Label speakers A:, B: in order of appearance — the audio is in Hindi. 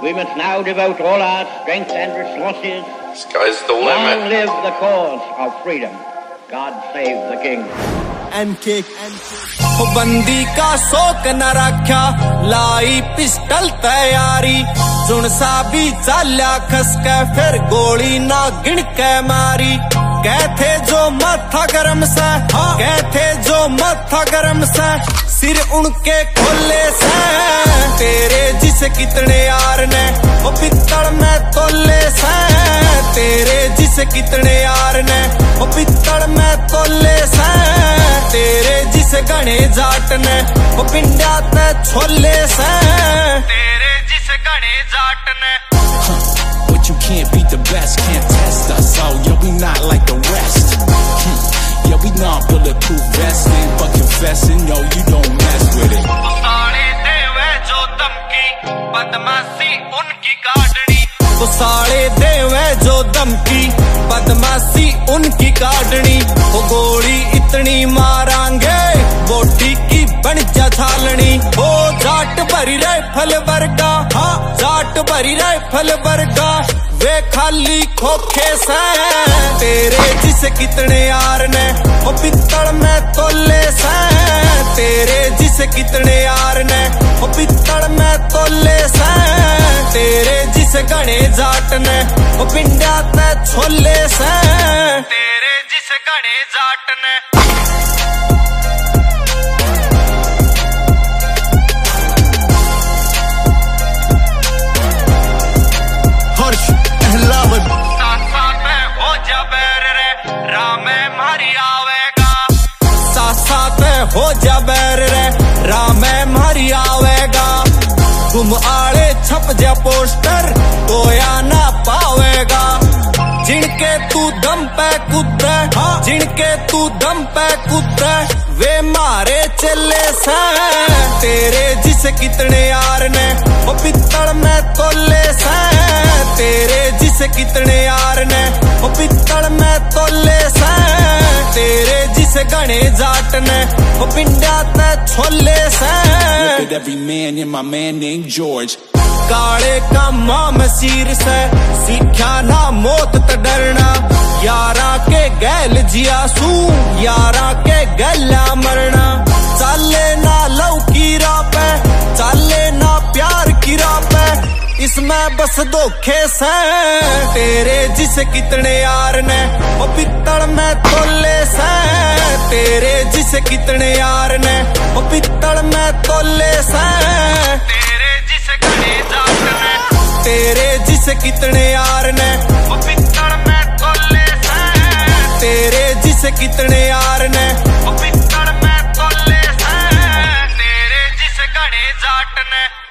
A: We must now devote all our strength and resources.
B: Sky's the limit.
A: Long live the cause of freedom. God save the king.
C: बंदी का शौक न रखा, लाई पिस्टल तैयारी, सुन सा भी चाल्या खसके, फिर गोली ना गिन के मारी। कहते जो माथा गरम से, कहते जो माथा गरम से, सिर उनके खोले से। तेरे जिसे कितने यार ने वो पित्तल में तोले से, तेरे जिसे कितने यार ने वो पित्तल में तोले से। तेरे जिसे गणे जाट ने वो पिंडा ते छोले से, तेरे जिसे गणे जाट ने।
D: But you can't beat the best, can't test us. Oh, yeah, we not like the rest. Yeah, we not bulletproof vest. Ain't but confessing, yo, you don't mess with it.
C: साले देवे जो धमकी, बदमाशी उनकी काटनी। वो साले देवे जो धमकी, बदमाशी उनकी काटनी। वो गोली इतनी मारांगे, बोटी की बन जा छालनी। ओ जाट भरी राइफल वर्गा, हाँ जाट भरी राइफल वर्गा, वे खाली खोखे से। तेरे जिसे कितने यार ने वो पित्तल में तोले से, तेरे जिसे कितने यार ने वो पित्तल में तोले से। तेरे जिसे गणे जाट ने वो पिंडा ते छोले से, तेरे जिसे गणे जाट ने। हो जा बैर रे राम मारी आवेगा। तुम आड़े छप जा पोस्टर कोया ना पावेगा। जिनके तू दम पे कूदे, जिनके तू दम पे कूदे, वे मारे चले से। तेरे जिसे कितने यार ने वो पित्तल में तोले से, तेरे जिसे कितने यार ने वो पित्तल में तोले से। तेरे जिसे गणे जाट ने वो पिंडा ते छोले से।
D: Look at every man in my man named George.
C: काले का माम सिर से सीखा ना मौत त डरना। यारा के गैल जियासू, यारा के गैला मरना। चाले ना लव की राह पे, चाले ना प्यार की राह पे, इसमें बस धोखे से। तेरे जिसे कितने यार ने वो पित्तल में तोले से, तेरे जिसे कितने यार ने वो पित्तल में तोले से। तेरे जिसे गणे जाट ने, तेरे जिसे कितने यार ने वो पित्तल में तोले से, तेरे जिसे कितने यार ने वो पित्तल में तोले से। तेरे जिसे गणे जाट ने।